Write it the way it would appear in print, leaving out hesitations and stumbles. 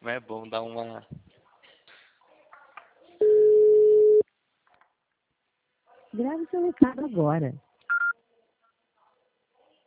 Mas é bom dar uma... Grave seu recado agora.